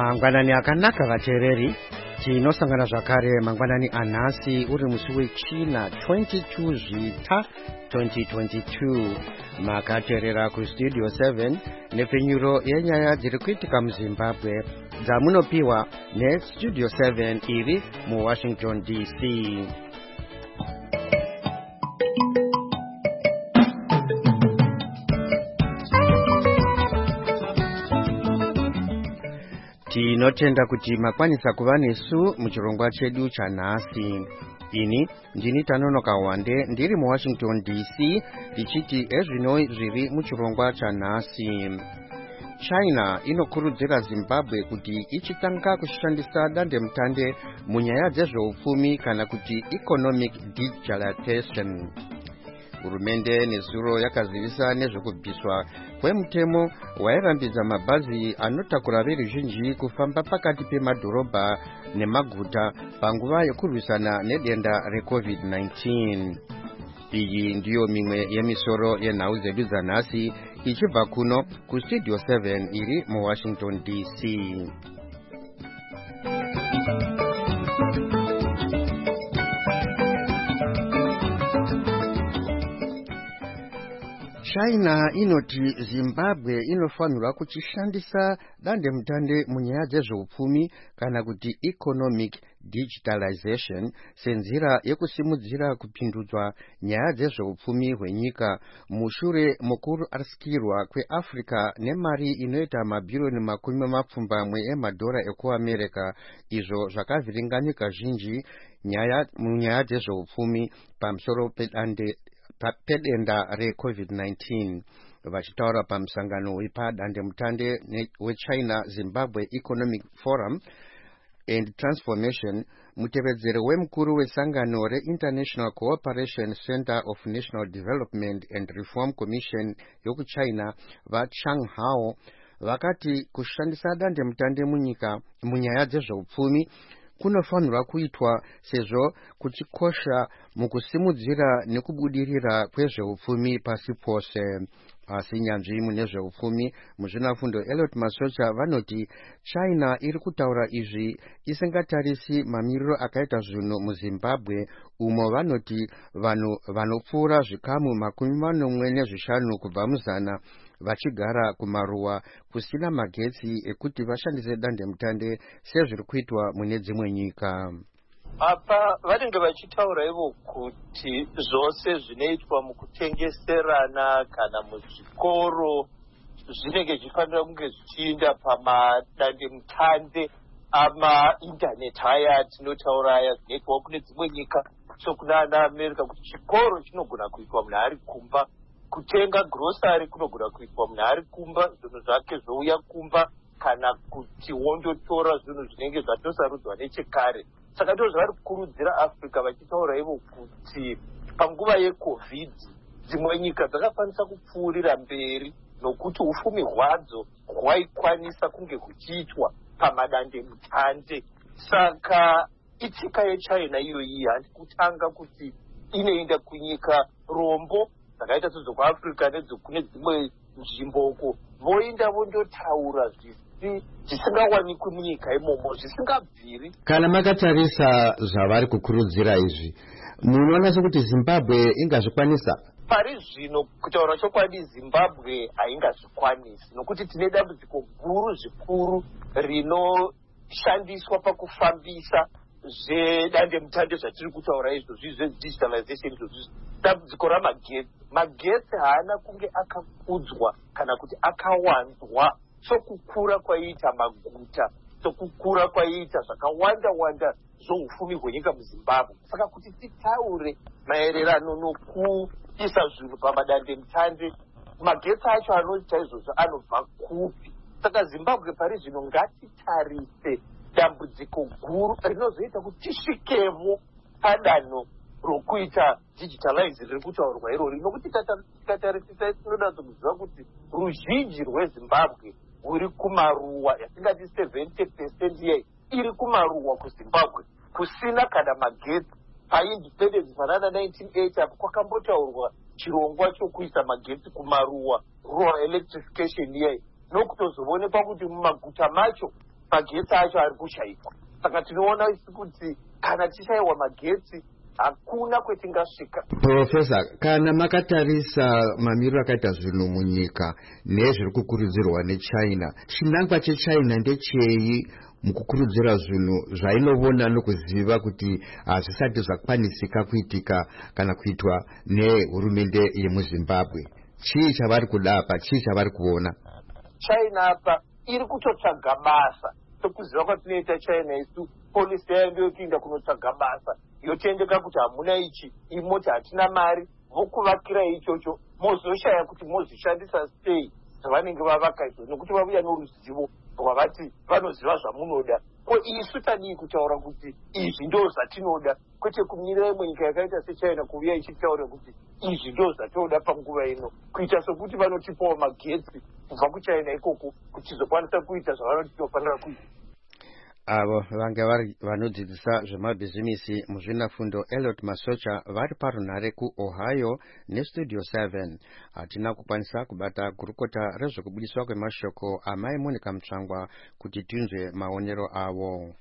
Mangwanani akanaka vateereri, tinosangana zvakare mangwanani anhasi uri musi wechina 22 Zvita 2022. Makateerera kustudio 7 nepfenyuro yenyaya dziri kuitika muZimbabwe dzamunopiwa nestudio 7 iri muWashington DC. Tinotenda kuti makwanisa kuva nesu muchirongwa chedu chanhasi. Ini ndini Tanonoka Wande ndiri muWashington DC ndichiti ezvinoi zviri muchirongwa chanhasi. China inokurudzira Zimbabwe kuti ichitanga kushandisa dandemutande munyaya dzezveupfumi kana kuti economic digitalization. Hurumende nezuro yakazivisa nezvekubviswa kwemutemo wairambidza mabhazi anotakura veruzhinji kufamba pakati pemadhorobha nemaguta panguva yekurwisana nedenda reCovid-19. Iyi ndiyo mimwe yemisoro yenhau dzedu dzanhasi ichibva kuno kustudio 7 iri muWashington DC. China inoti Zimbabwe inofanirwa kuchishandisa dandemutande munyaya dzezveupfumi kana kuti economic digitalization senzira yekusimudzira kupindudzwa nyaya dzezveupfumi hwenyika mushure mokurasikirwa kweAfrica nemari inoita mabhirioni mapfumbamwe emadhora ekuAmerica, izvo zvakavhiringanika zhinji munyaya dzezveupfumi pamusoro pedenda reCovid-19. Vachitaura pamusangano wepadandemutande weChina Zimbabwe Economic Forum and Transformation, mutevedzeri wemukuru wesangano reInternational Cooperation Center of National Development and Reform Commission yokuChina vaChang Hao vakati kushandisa dandemutande munyika munyaya dzezveupfumi kunofanirwa kuitwa sezvo kuchikosha mukusimudzira nekubudirira kwezveupfumi pasi pose. Asi nyanzvi mune zveupfumi muzvinafundo Elliot Masocha vanoti China iri kutaura izvi isingatarisi mamiriro akaita zvinhu muZimbabwe, umo vanoti vanhu vanopfuura zvikamu 45 kubva muzana vachigara kumaruwa kusina magetsi ekuti vashandise dandemutande sezviri kuitwa mune dzimwe nyika. Apa vanenge vachitaura ivo kuti zvose zvinoitwa mukutengeserana kana muzvikoro zvinenge zvifanira kunge zvichiinda pamadandemutande amaindaneti aya atinotaura aya zvinoitwa kune dzimwe nyika sokuna America, kuti chikoro chinogona kuitwa munhu ari kumba, kutenga grosari kunogona kuitwa munhu ari kumba, zvinhu zvake zvouya kumba, kana kuti wondotora zvinhu zvinenge zvatosarudzwa nechekare. Saka ndizvo zvavari kukurudzira Africa vachitaura ivo kuti panguva yeCovid dzimwe nyika dzakakwanisa kupfuurira mberi nokuti ufumi hwadzo hwaikwanisa kunge huchiitwa pamadandemutande. Saka itsika yeChina iyoyi handikutanga kuti inoenda kunyika rombo dzakaita sedzokwaAfrica nedzokune dzimwe nzvimbo uko voenda vondotaura zvisingawanikwi munyika imomo, zvisingabviri. Kana makatarisa zvavari kukurudzira izvi, munoona sekuti Zimbabwe ingazvikwanisa? Pari zvino kutaura chokwadi Zimbabwe haingazvikwanisi, nokuti tine dambudziko guru zvikuru rinoshandiswa pakufambisa zvedandemutande zvatiri kutaura izvo zvezvedigitalization izvozvi, dambudziko ramagetsi. Magetsi haana kunge akakudzwa kana kuti akawanzwa sokukura kwaiita maguta, sokukura kwaiita zvakawanda zvoufumi hwenyika muZimbabwe. Saka kuti titaure maererano nokuisa zvinhu pamadandemutande, magetsi acho anoita izvozvo anobva kupi? Saka Zimbabwe pari zvino ngatitarise dambudziko guru rinozoita kuti tisvikemo padanho rokuita digitalize riri kutaurwa irori, nokuti tikatarisisa tinoda kuziva kuti ruzhinji rweZimbabwe rwuri kumaruwa, yatingati 70% yei iri kumaruwa kuZimbabwe, kusina kana magetsi. Paindependence panana 1980 apo kwakambotaurwa chirongwa chokuisa magetsi kumaruwa, rural electrification yei, nokutozoonekwa kuti mumaguta macho magetsi acho ari kushaikwa. Saka tinoona kuti kana tichaiwa magetsi hakuna kwetingasvika. Profesa, kana makatarisa mamiriro akaita zvinhu munyika nezviri kukurudzirwa nechina, chinangwa chechina ndechei mukukurudzira zvinhu zvainovona nokuziva kuti hazvisati zvakwanisika kuitika kana kuitwa nehurumende yemuzimbabwe? Chii chavari kuda apa? Chii chavari kuona? China apa iri kutotsvaga basa. Sokuziva kwatinoita China isu, polisi yayo ndoyokuinda kunotsvaga basa, yotendeka kuti hamuna ichi, imoti hatina mari, vokuvakira ichocho, mozoshaya kuti mozvishandisa sei zvavanenge vavaka izvo, nokuti vavuya noruzivo rwavati vanoziva zvamunoda. Ko isu tadii kutaura kuti izvi ndo zvatinoda, kwete kumira imwe nyika yakaita sechina kuuya ichitaura kuti izvi ndo zvatoda panguva ino, kuita sokuti vanotipawo magetsi kubva kuchina ikoko kuti tizokwanisa kuita zvavanoti tinofanira kuita. Avo vange vari vanodzidzisa zvemabhizimisi muzvinafundo Elliot Masocha vari parunhare kuOhio nestudio 7. Hatina kukwanisa kubata gurukota rezvekubudiswa kwemashoko amai Monica Mutsvangwa kuti tinzwe maonero avo.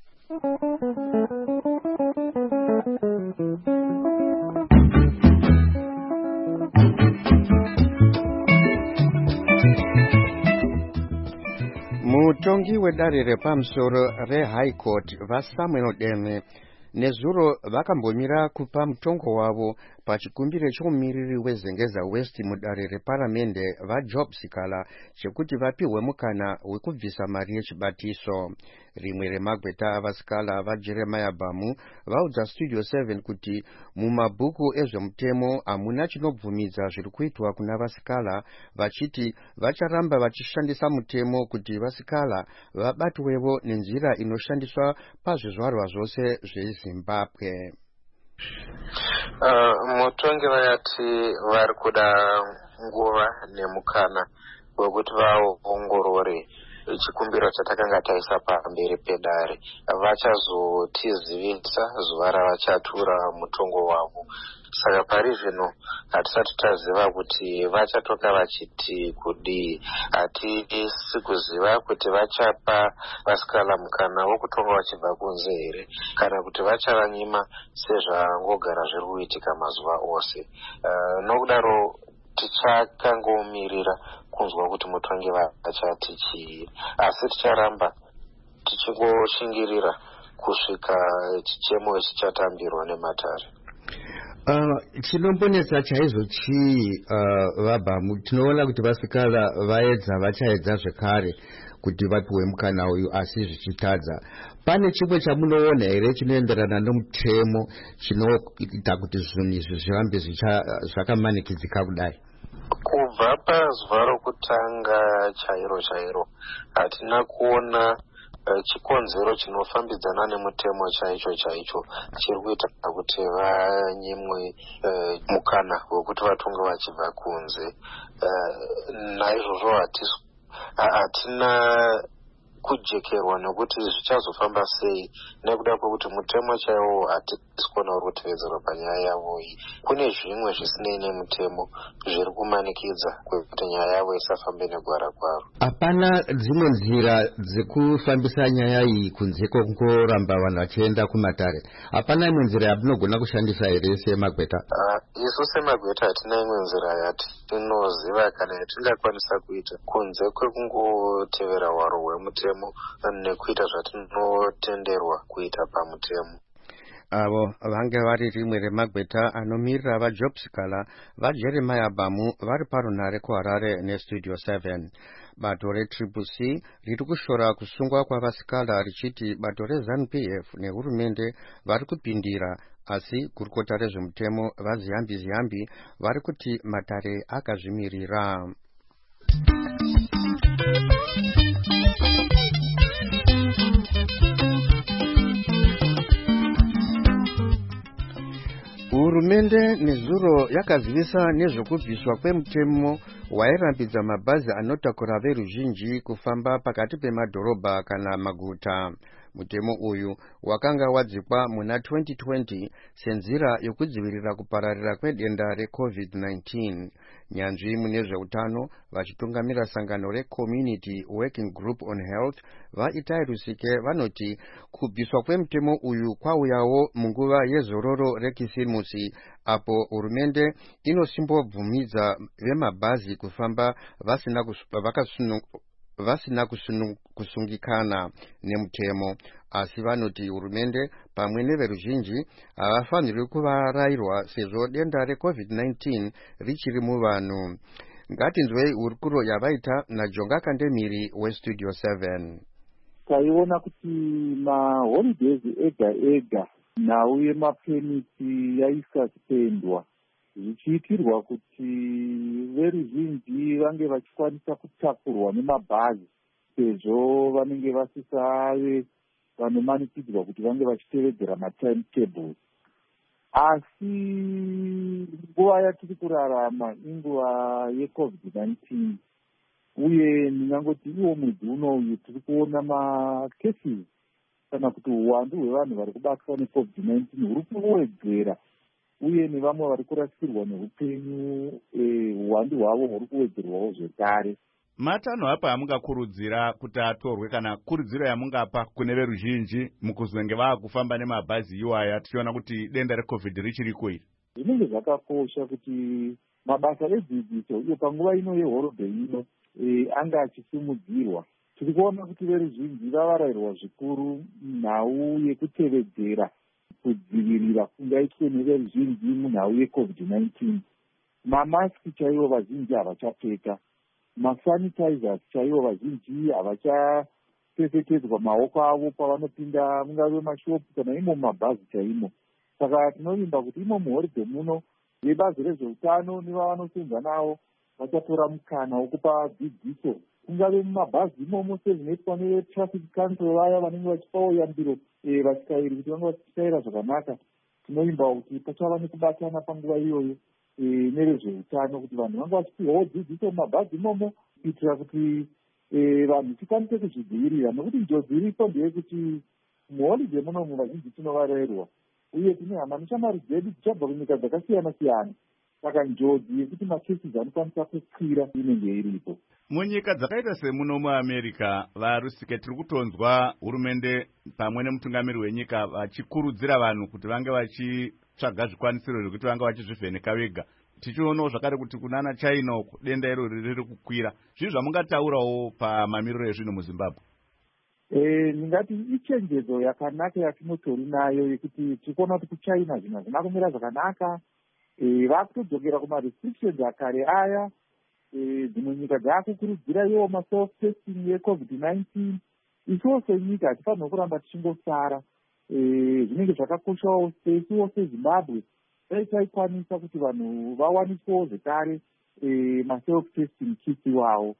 Mutongi wedare repamusoro reHigh Court vaSamuel Deme nezuro vakambomira kupa mutongo wavo pachikumbiro chomumiriri weZengeza West mudare reparamende vaJob Sikala chekuti vapiwe mukana wekubvisa mari yechibatiso. Rimwe remagweta avasikala vaJeremiah Bamu vaudza Studio 7 kuti mumabhuku ezvemutemo hamuna chinobvumidza zviri kuitwa kuna vasikala, vachiti vacharamba vachishandisa mutemo kuti vasikala vabatwewo nenzira inoshandiswa pazvizvarwa zvose zveZimbabwe. Mutongi vayati vari kuda nguva nemukana wekuti vaongorore chikumbiro chatakanga taisa pamberi pedare. Vachazotizivisa zuva ravachatura mutongo wavo. Saka pari zvino hatisati taziva kuti vachatoka vachiti kudii. Hatisi kuziva kuti vachapa vasikala mukana wokutonga vachibva kunze here kana kuti vachavanyima sezvangogara zviri kuitika mazuva ose. Nokudaro tichakangomirira kunzwa kuti mutongi vachati chii, asi ticharamba tichingoshingirira kusvika chichemo chichatambirwa nematare. Chinombonetsa chaizvo chii vaBamu? Tinoona kuti vasikala vachaedza zvekare kuti vapiwe mukana uyu asi zvichitadza. Pane chimwe chamunoona here chinoenderana nomutemo chinoita kuti zvinhu izvi zvirambe zvakamanikidzika kudai? Kubva pazuva rokutanga chairo hatina kuona chikonzero chinofambidzana nemutemo chaicho chiri kuita kuti vanyimwe mukana wekuti vatonge vachibva kunze. Naizvozvo hatina kujekerwa nekuti zvichazofamba sei, nekuda kwekuti mutemo chaiwo hatisi kuona uri kutevedzerwa panyaya yavo iyi. Kune zvimwe zvisinei nemutemo zviri kumanikidza kwekuti nyaya yavo isafambe negwara kwaro. Hapana dzimwe nzira dzekufambisa nyaya iyi kunze kwekungoramba vanhu vachienda kumatare? Hapana imwe nzira yamunogona kushandisa here semagweta? Isu semagweta hatina imwe nzira yatinoziva kana yatingakwanisa kuita kunze kwekungotevera hwaro hwemutemo nekuita zvatinotenderwa kuita pamutemo. Avo vange vari rimwe remagweta anomirira vaJob Sikala vaJeremiah Bamu vari parunhare kuHarare nestudio 7. Bato reTCC riri kushora kusungwa kwavasikala richiti bato reZANU-PF nehurumende vari kupindira, asi gurukota rezvemutemo vaZiyambi vari kuti matare akazvimirira. Hurumende nezuro yakazivisa nezvekubviswa kwemutemo wairambidza mabhazi anotakura veruzhinji kufamba pakati pemadhorobha kana maguta. Mutemo uyu wakanga wadzikwa muna 2020 senzira yokudzivirira kupararira kwedenda reCovid-19. nyanzvi mune zveutano vachitungamira sangano reCommunity Working Group on Health vaItai Rusike vanoti kubviswa kwemutemo uyu kwauyawo munguva yezororo rekisimusi apo hurumende inosimbobvumidza vemabhazi kufamba vasina kusungikana nemutemo, asi vanoti hurumende pamwe neveruzhinji havafanirwi kuvarayirwa sezvo denda reCovid-19 richiri muvanhu. Ngatinzwei hurukuro yavaita naJonga Kandemiri weStudio 7. Taiona kuti maholidays ega ega nhau yemapemiti yaisasipendwa zvichiitirwa kuti veruzhinji vange vachikwanisa kutakurwa nemabhazi sezvo vanenge vasisave vanomanikidzwa kuti vange vachitevedzera matimetables. Asi nguva yatiri kurarama inguva yeCovid-19 uye ndingangoti iwo mwedzi unoyu tiri kuona macases kana kuti uwandu hwevanhu vari kubatwa neCovid-19 huri kuwedzera uye nevamwe vari kurasikirwa neupenyu uwandu hwavo huri kuwedzerwawo zvekare. Matanho apa amungakurudzira kuti atorwe kana kurudziro yamungapa kune veruzhinji mukuzenge vaakufamba nemabhazi iwaya tichiona kuti denda reCovid richiri kuiri? Zvinenge zvakakosha kuti mabasa edzidziso iyo panguva ino yehorodheyi ino anga achisimudzirwa. Tiri kuona kuti veruzhinji vavarayirwa zvikuru nhau yekutevedzera kudzivirira kungaitwe neveruzhinji munhau yeCovid-19. Mamasiki chaivo vazhinji havachapfeka, masanitizers chaivo vazhinji havachapfekedzwa maoko avo pavanopinda mungave mashopu kana imo mumabhazi chaimo. Saka tinovimba kuti imo muhoridhe muno vebazi rezveutano nevavanosenza navo vachatora mukana wokupa dzidziso kungave mumabhazi imomo sezvinoitwa netraffic council vaya vanenge vachipawo yambiro vatyairi kuti vange vachityaira zvakanaka. Tinovimba kuti pachava nekubatana panguva iyoyo nevezveutano kuti vanhu vange vachipiwawo dzidziso mumabhazi imomo kuitira kuti vanhu tikwanise kuzvidzivirira, nokuti njodzi iripo ndeyekuti muholidhe munomu vazhinji tinovarayirwa uye tine hama neshamwari dzedu dzichabva kunyika dzakasiyana siyana. Saka njodzi yekuti macases anokwanisa kukwira inenge iripo. Munyika dzakaita semuno muAmerica, vaRusike tiri kutonzwa hurumende pamwe nemutungamiri wenyika vachikurudzira vanhu kuti vange vachitsvaga zvikwanisiro zvekuti vange vachizvivheneka vega. Tichionawo zvakare kuti kunana China uko denda irori riri kukwira. Zvizvi zvamungataurawo pamamiriro ezvino muZimbabwe? Ndingati ichenjedzo yakanaka yatinotori nayo yekuti tikuona kuti kuChina zvinhu hazvina kumira zvakanaka. Vakutodzokera kumarestrictions akare aya. Dzimwe nyika dzaakukurudzira iwo maself testing yeCovid-19. Isuwo senyika hatifanirwa kuramba tichingosara. Zvinenge zvakakoshawo sesuwo seZimbabwe dai taikwanisa kuti vanhu vawaniswewo zvekare maself testing kits iwawo.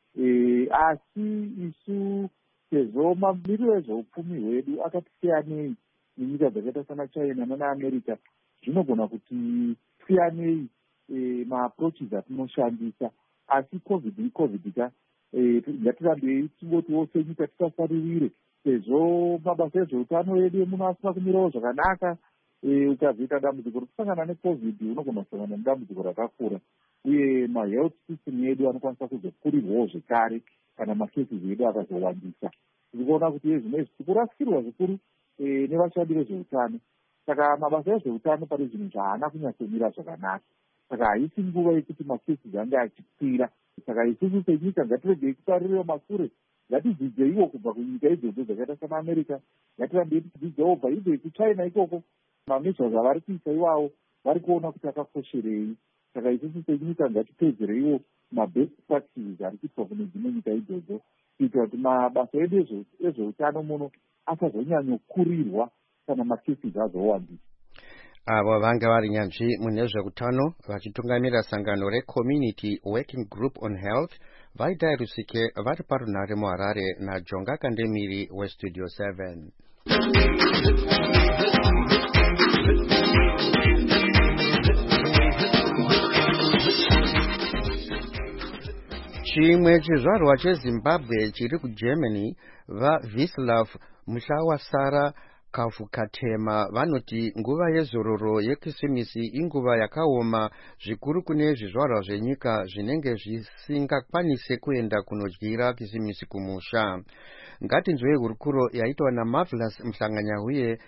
Asi isu sezvo mamiriro ezveupfumi hwedu akati siyanei nenyika dzakaita sana China nanaAmerica, zvinogona kuti siyanei maapproaches atinoshandisa. Asi COVID ka ngatirambei tingotiwo senyika tisasaririre sezvo mabasa ezveutano edu emuno asina kumirawo zvakanaka. Ukazoita dambudziko rokusangana neCovid unogona kusangana nedambudziko rakakura uye mahealth system edu anokwanisa kuzokurirwawo zvekare kana macases edu akazowandisa. Tiri kuona kuti ezvinezvi tikurasikirwa zvikuru nevashandi vezveutano. Saka mabasa ezveutano pane zvinhu zvaana kunyatsomira zvakanaka. Saka haisi nguva yekuti macases ange achikwira. Saka isusu senyika ngatiregei kutaririrewo masure. Ngatidzidzeiwo kubva kunyika idzodzo dzakaita sana America. Ngatirambei tichidzidzawo kubva ibve kuChina ikoko. Mamezvas avari kuisa iwawo vari kuona kuti akakosherei. Saka isusu senyika ngatipedzereiwo mabest practices ari kuitwa kune dzimwe nyika idzodzo kuitira kuti mabasa edu ezveutano muno asazonyanyokurirwa kana macases azowandisa. Avo vanga vari nyanzvi mune zveutano vachitungamira sangano reCommunity Working Group on Health vaItai Rusike vari parunhare muHarare naJonga Kandemiri weStudio 7. Chimwe chizvarwa cheZimbabwe chiri kuGermany vaVislav Mhlawasara Kafukatema vanoti nguva yezororo yekisimisi inguva yakaoma zvikuru kune zvizvarwa zvenyika zvinenge zvisingakwanise kuenda kunodyira kisimisi kumusha. Ngatinzwe hurukuro yaitwa naMarvelous Mhlanganyahuye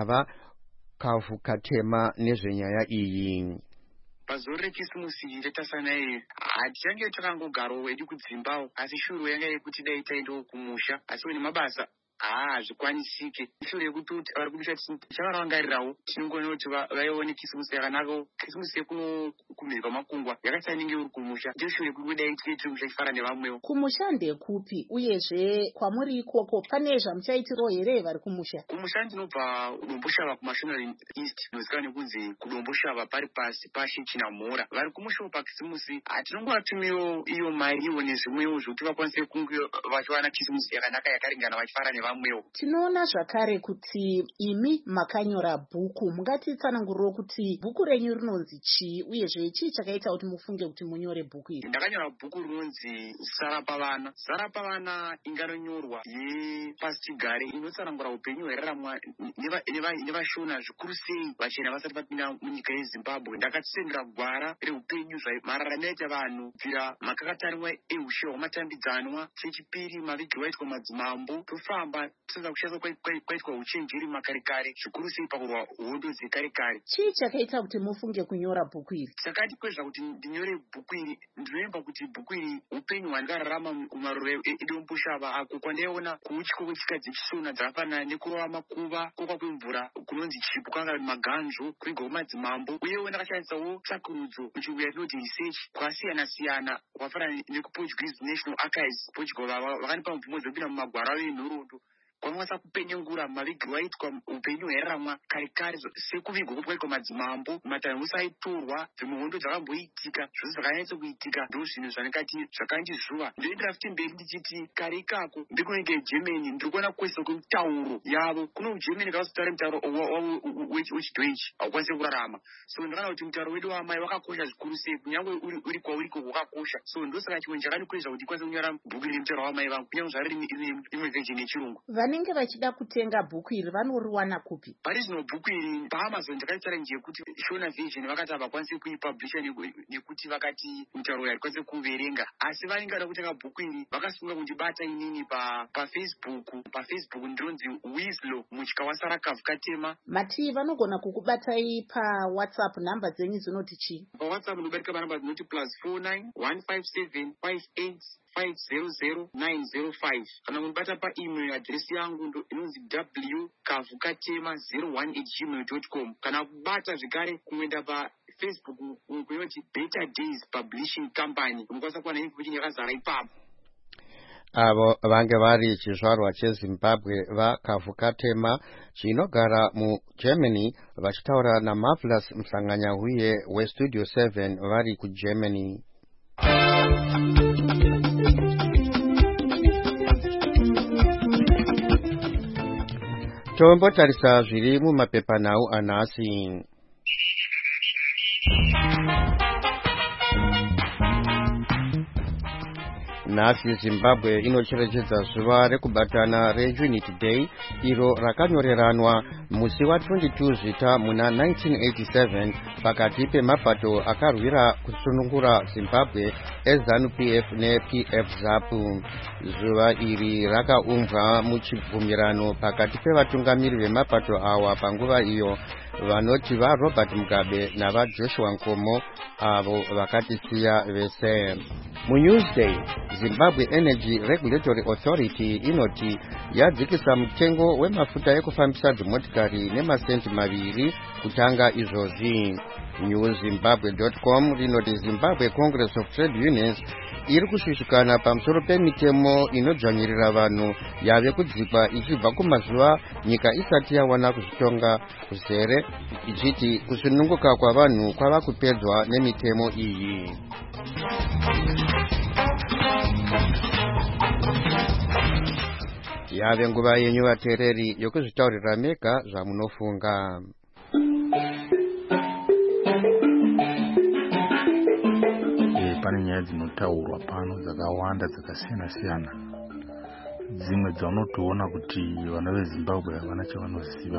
navakafukatema nezvenyaya iyi. Pazuva rekisimusi ndatasana iyi hatichange takangogarawo wedu kudzimbawo, asi shuro yanga yekuti dai taendawo kumusha, asi wene mabasa hazvikwanisike. Shure yekuti vari kumusha tichavarangarirawo tinongoona kuti vaione kisimusi yakanakawo. Kisimusi yekuno kumhiri makungwa yakatsanenge uri kumusha, ndio shure yekuti dai tiri kumusha chifara nevamwewo. Kumusha ndekupi uyezve kwamuri ikoko pane zvamuchaitirawo here vari kumusha? Kumusha ndinobva Domboshava kuMasvinari East, inozivikanwa nekunzi kuDomboshava pari pasi paShinamhora. Vari kumushawo pakisimusi hatinongovatumiwo iyo mariwo nezvimwewo zvokuti vakwanise kunge vachiwana kisimusi yakanaka yakaringana vachifara nevamwewo. Tinoona zvakare kuti imi makanyora bhuku, mungatitsananguriro kuti bhuku renyu rinonzi chii uyezve chii chakaita kuti mufunge kuti munyore bhuku iri? Ndakanyora bhuku rinonzi Zara Pavana. Zara Pavana inganonyorwa yepasigare inotsanangura upenyu hweraramwa nevashona zvikuru sei vachena vasati vapinda munyika yeZimbabwe. Ndakatisendera gwara reupenyu mararamiro aita vanhu kubvira makakatarimwa ehushe hwamatambidzanwa, chechipiri mavigiro aitwa madzimambo, tofamba tisaza kushandiswa kwaitwa uchenjeri makare kare, zvikuru sei pakurwa hondo dzekare kare. Chii chakaita kuti mufunge kunyora bhuku iri? Sakati kwezva kuti ndinyore bhuku iri, ndinoemba kuti bhuku iri upenyu hwandakararama mumaroro eDomboshava ako kwandaiona kuutya kwechika dzechishona dzakafanana nekurova makuva, kokwa kwemvura kunonzi chipu kwanga maganzvo, kuigwa kwemadzimambo, uyewo ndakashandisawo tsvakurudzo muchirungu yatinoti research kwasiyana-siyana kwafanana nekuPortuguese National Archives Portugal vakanipa mvumo dzekupinda mumagwara avo enhoroondo kwamwasa kupenyengura mavigiro aitwa upenyu hweraramwa kare kare, sekuvigwa kwaitwa madzimambo, matanhusi aitorwa, dzimwe hondo dzakamboitika, zvose zvakanyatsa kuitika. Ndo zvinhu zvandikati zvakandizvuva. Ndoendera futi mberi ndichiti kare ikako ndikunenge eGermany ndiri kuona kukwesa kwemitauro yavo. Kuno kuGermany kavazotaura mutauro wechiDeutsche haukwanisi kurarama. So ndakaona kuti mutauro wedu wamai wakakosha zvikuru sei, kunyange uri kwauriko wakakosha. So ndosaka chimwe chakandikoshesa kuti ndikwanise kunyora bhuku rine mutauro wamai vangu, kunyange zvaro imwe version yechirungu. Vanenge vachida kutenga bhuku iri vanoriwana kupi? Parizvino bhuku iri paAmazon ndakaitaura njee kuti Shona version vakati havakwanisi kuipublisha nekuti vakati mutauro uyu hatikwanisi kuverenga, asi vanenge vada kutenga bhuku iri vakasunga kundibata inini paFacebook ndinonzi Wislow mutya waSara Kafukatema. Mati vanogona kukubatai paWhatsApp, nhamba dzenyu dzinoti chii? PaWhatsApp nobatika panhamba dzinoti +49 157 58 500 kana kunibata paemail address yangu inonzi wkavukatema01@gmail.com, kana kubata zvekare kuenda paFacebook kunoti Better Days Publishing Company, unokwanisa kuwana information yakazara ipapo. Avo vange vari chizvarwa cheZimbabwe vaKafukatema chinogara muGermany vachitaura naMarvelous Mhlanganyahuye weStudio 7 vari kuGermany. Tombotarisa zviri mumapepanhau anhasi. Nhasi Zimbabwe inocherechedza zuva rekubatana reUnity Day iro rakanyoreranwa musi wa22 Zvita muna 1987 pakati pemapato akarwira kusunungura Zimbabwe eZANU-PF nePF ZAPU. Zuva iri rakaumbwa muchibvumirano pakati pevatungamiri vemapato awa panguva iyo vanoti vaRobert Mugabe navaJoshua Nkomo, avo vakatisiya vese. MuNewsday, Zimbabwe Energy Regulatory Authority inoti yadzikisa mutengo wemafuta ekufambisa dzimotikari nemasenti 2 kutanga izvozvi. NewZimbabwe.com rinoti Zimbabwe Congress of Trade Unions iri kushushikana pamusoro pemitemo inodzvanyirira vanhu yave kudzikwa ichibva kumazuva nyika isati yawana kuzvitonga kuzere, ichiti kusununguka kwavanhu kwava kupedzwa nemitemo iyi. Yave nguva yenyu vateereri yokuzvitaurira mega zvamunofunga. Pane nyaya dzinotaurwa pano dzakawanda dzakasiyana-siyana. dzimwe dzaunotoona kuti vana vezimbabwe havana chavanoziva.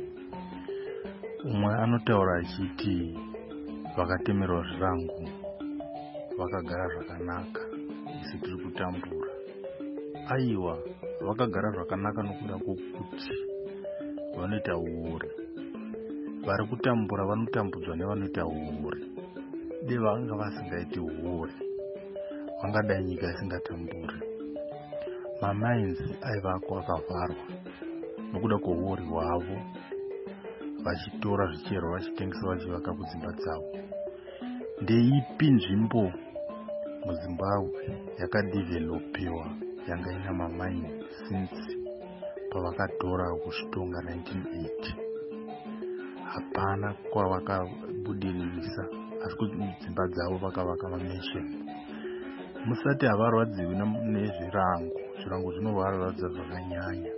Umwe anotaura achiti vakatemerwa zvirango vakagara zvakanaka, isi tiri kutambura. Aiwa, vakagara zvakanaka nokuda kwokuti vanoita uori. Vari kutambura vanotambudzwa nevanoita uori. Dei vanga vasingaiti uori, vangadai nyika isingatamburi. Mamainzi aivako akavharwa nokuda kwouori hwavo, vachitora zvicherwa vachitengesa vachivaka kudzimba dzavo. Ndeipi nzvimbo muZimbabwe yakadevelopiwa yanga ina mamainzi since pavakatora kusvitonga 1980? Hapana kwavakabudirisa, asi kuti dzimba dzavo vakavaka mamesheni. Musati havarwadziwi nezvirango, zvirango zvinovarwadza zvakanyanya.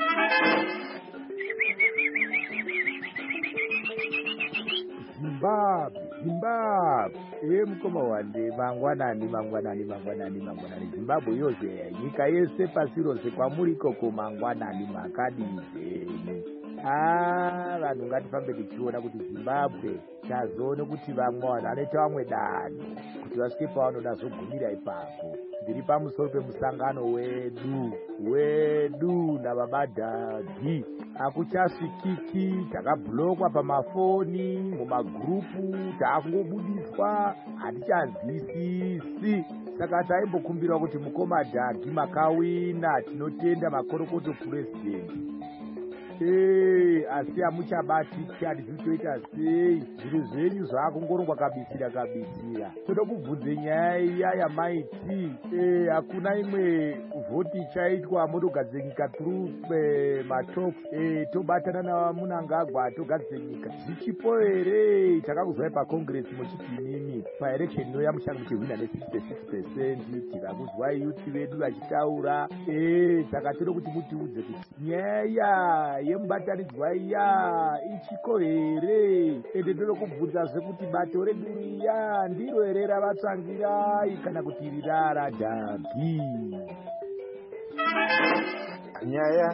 Zimbabwe mukoma wande mangwanani. Zimbabwe yose nyika yese pasi rose kwamuri ikoko mangwanani makadizeni. Vanhu ngatifambe tichiona kuti Zimbabwe chazoone kuti vamwe vanhu vanoita vamwe danho kuti vasvike pavanoda zogumira ipapo. Ndiri pamusoro pemusangano wedu navabadhadhi. Hakuchasvikiki, takabhulokwa pamafoni, mumagurupu, takungobudiswa, hatichazwisisi. Saka taimbokumbirwa kuti mukoma Dhagi makawina, tinotenda makorokoto purezidenti. Asi hamuchabatiki, hatizvitoita sei, zviro zvenyu zvakungorongwa kabisira. Toda kubvunze nyaya iya yamaiti, hakuna imwe vhoti ichaitwa motogadzire nyika through matalks, tobatana naMunangagwa togadzire nyika. Zvichipo here takakuzwai pakongresi muchiti inini paelection inoya muchange muchihwina ne66%, tikakuzwai yuti vedu vachitaura. Saka toda kuti mutiudze kuti nyaya yemubatanidzwa iya ichiko here, ende toda kubvunzazve kuti bato redu riya ndiro here ravatsvangirai kana kuti rirara Dhagi. Nyaya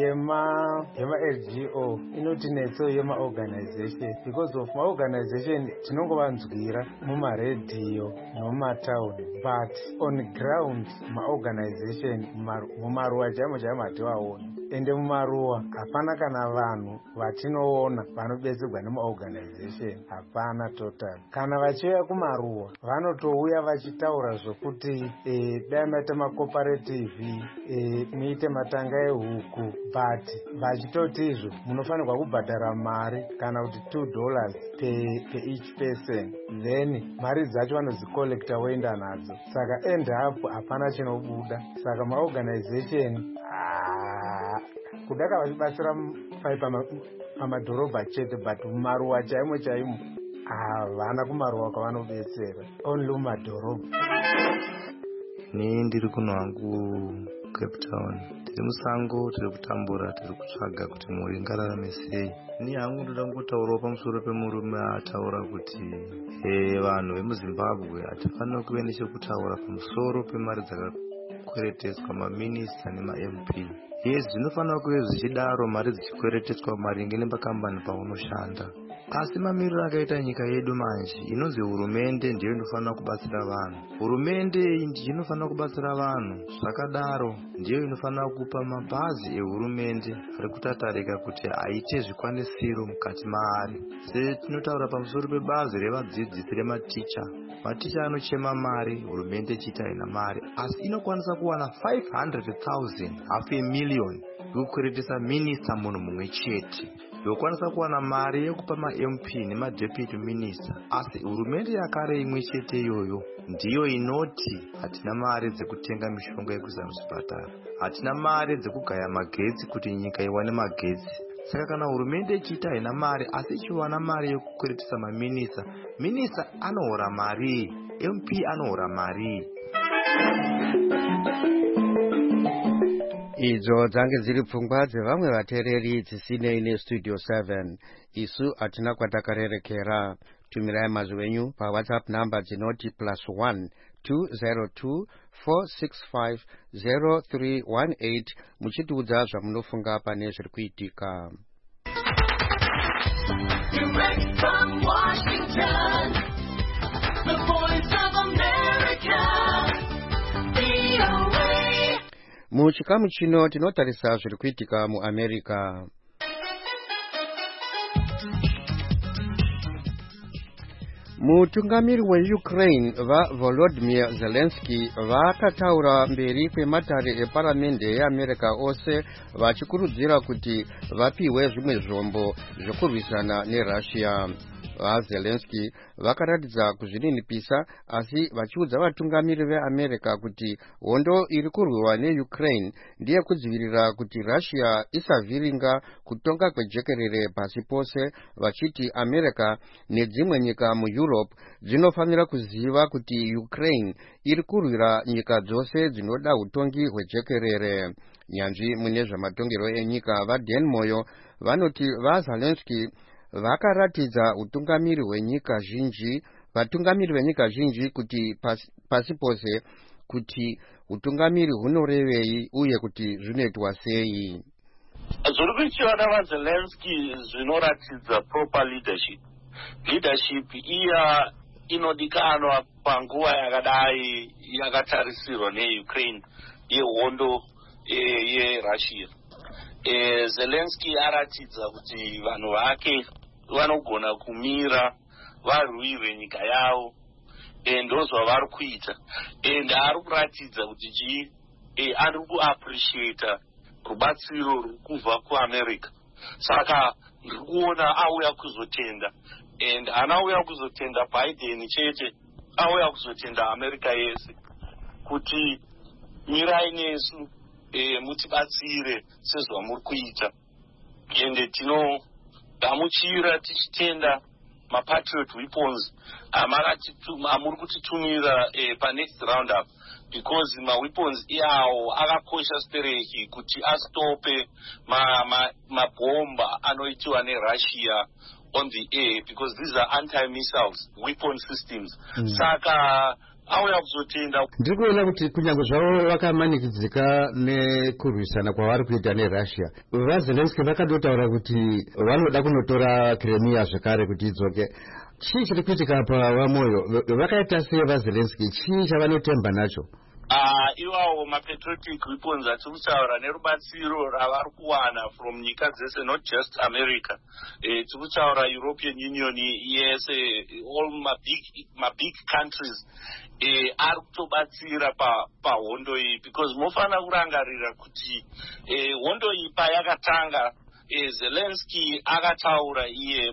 yema-LGO inotinetso yema-organization, because of ma-organization tinongovanzwira mumaredhiyo nomumatauni, but on ground ma-organization mumaruwa chaimo hativaona. Ende mumaruwa hapana kana vanhu vatinoona vanobetserwa nemaorganization, hapana total. Kana vachiuya kumaruwa vanotouya vachitaura zvokuti dai maita macooperative, muite matanga ehuku, but vachitoti izvo munofanirwa kubhadhara mari kana kuti $2 per each person, then mari dzacho vanodzicollecta woenda nadzo. Saka end up hapana chinobuda. Saka maorganization kudaka vachibatsira pamadhorobha chete, but mumaruwa chaimo havana kumaruwa kwavanobetsera, only mumadhorobha. Ni ndiri kuno hangu Cape Town, tiri musango, tiri kutambura, tiri kutsvaga kuti mhuri ngararame sei. Ni hangu ndoda kungotaurawo pamusoro pemurume ataura kuti vanhu vemuZimbabwe hatifanira kuve nechekutaura pamusoro pemari dzakakwereteswa maminista nema-MP. Yes, zvinofanira kuve zvichidaro, mari dzichikwereteswa maringe nepakambani paunoshanda. Asi mamiriro akaita nyika yedu manje, inonzi hurumende ndiyo inofanira kubatsira vanhu. Hurumende ndiyo inofanira kubatsira vanhu. Zvakadaro ndiyo inofanira kupa mabhazi ehurumende ari kutatarika kuti aite zvikwanisiro mukati maari. Tinotaura pamusoro pebazi revadzidzisi rematicha. Maticha anochema mari, hurumende ichiti haina mari, asi inokwanisa kuwana 500,000, half a million, yokukweretesa minista munhu mumwe chete. Yokwanisa kuwana mari yekupa ma-MP nema-deputy minister, asi hurumende yakare imwe chete iyoyo ndiyo inoti hatina mari dzekutenga mishonga yekuisa muzvipatara, hatina mari dzekugaya magetsi kuti nyika iwane magetsi. Saka kana hurumende ichita haina mari asi ichiwana mari yekukweretesa maminista, minista anohora mari, MP anohora mari. Idzo dzange dziri pfungwa dzevamwe vateereri dzisinei nestudio 7. Isu hatina kwatakarerekera. Tumirai mazwi enyu paWhatsApp namba dzinoti +1 202-465-0318 muchitiudza zvamunofunga pane zviri kuitika. Direct from Washington, the Voice of America, VOA. Muchikamu chino tinotarisa zviri kuitika muAmerica. Mutungamiri weUkraine Volodymyr Zelensky vakataura mberi kwematare eparamende yeAmerica ose vachikurudzira kuti vapiwe zvimwe zvombo zvekurwisana neRussia. Zelensky vakaratidza kuzvininipisa asi vachiudza vatungamiri veAmerica kuti hondo iri kurwiwa neUkraine ndiye kudzivirira kuti Russia isavhiringa kutonga kwejekerere pasi pose, vachiti America nedzimwe nyika muEurope dzinofanira kuziva kuti Ukraine iri kurwira nyika dzose dzinoda utongi hwejekerere. Nyanzvi mune zvamatongero enyika vaDan Moyo vanoti vaZelensky vakaratidza utungamiri hwenyika zhinji, vatungamiri venyika zhinji kuti pasi pose kuti utungamiri hunorevei uye kuti zvinoitwa sei. Zviri kuitwa navaZelensky zvinoratidza proper leadership iya inodikanwa panguva yakadai yakatarisirwa neUkraine yehondo yeRussia. Zelensky aratidza kuti vanhu vake vanogona kumira varwire nyika yavo, ndozvavari kuita, ari kuratidza kuti ari kuappreciata rubatsiro ruri kubva kuAmerica. Saka ndiri kuona auya kuzotenda, anauya kuzotenda Biden chete, auya kuzotenda America yese kuti mirai nesu, mutibatsire sezvamuri kuita, ende tinogamuchira tichitenda mapatriot weapons amuri kutitumira panext roundup, because maweapons iyawo akakosha spereki kuti astope mabhomba anoitiwa neRussia on the air, because these are anti-missiles weapon systems. Saka auya kuzotenda. Ndiri kuona kuti kunyange zvavo vakamanikidzika nekurwisana kwavari kuita neRussia, vaZelensky vakadotaura kuti vanoda kunotora Crimea zvekare kuti idzoke. Chii chiri kuitika pavamoyo? Vakaita sei vaZelensky? Chii chavanotemba nacho? Iwawo mapatriotic weapons atiri kutaura nerubatsiro ravari kuwana from nyika dzese, not just America. Tiri kutaura European Union yese, all mabig countries ari kutobatsira pahondo iyi, because mofanira kurangarira kuti hondo iyi payakatanga Zelensky akataura iye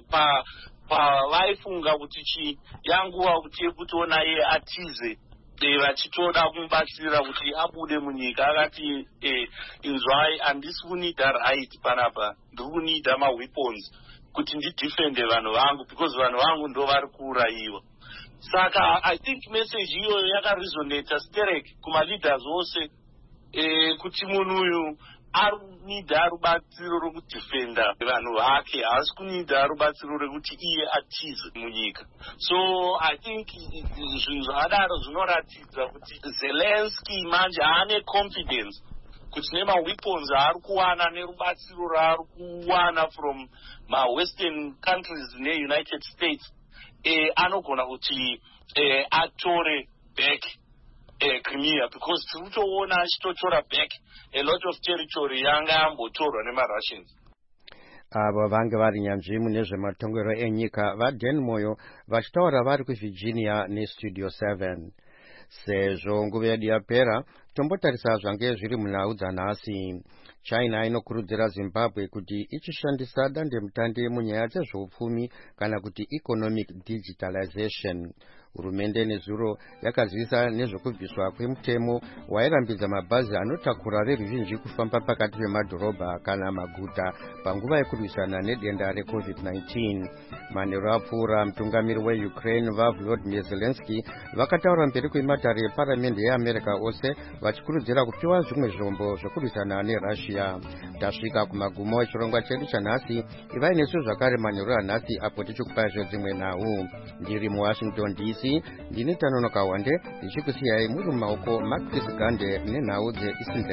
pavaifunga kuti yanguva kuti yekutoona iye atize vachitoda kumubatsira kuti abude munyika. Akati inzwai, handisi kunida right panapa, ndiri kunida maweapons kuti ndidefende vanhu vangu, because vanhu vangu ndo vari kuurayiwa. Saka I think message iyoyo yakaresonata stereki kumaleaders ose, kuti munhu uyu ari kunida rubatsiro rokudefenda vanhu vake, haasi kunida rubatsiro rekuti iye atize munyika. So I think zvinhu zvakadaro zvinoratidza kuti Zelensky manje haane confidence kuti nemaweapons aari kuwana nerubatsiro raari kuwana from mawestern countries neUnited States, anogona kuti atore back Crimea, because tiri kutoona achitotora back a lot of territory yanga yambotorwa nemaRussians. Avo vange vari nyanzvi mune zvematongero enyika vaDan Moyo vachitaura vari kuVirginia neStudio 7. Sezvo nguva yedu yapera, tombotarisa zvange zviri munhau dzanhasi. China inokurudzira Zimbabwe kuti ichishandisa dandemutande munyaya dzezveupfumi kana kuti economic digitalization. Hurumende nezuro yakazivisa nezvekubviswa kwemutemo wairambidza mabhazi anotakura veruzhinji kufamba pakati pemadhorobha kana maguta panguva yekurwisana nedenda reCovid-19. Manheru apfuura, mutungamiri weUkraine Volodymyr Zelensky vakataura mberi kwematare eparamende yeAmerica ose vachikurudzira kupiwa zvimwe zvombo zvekurwisana neRussia. Tasvika kumagumo echirongwa chedu chanhasi. Ivai nesu zvakare manheru anhasi apo tichikupai dzimwe nhau. Ndiri muWashington DC, DC ndine Tanono Kawande ndichikusiyai muri mumaoko Marcus Gande nenhau dzeIsrael.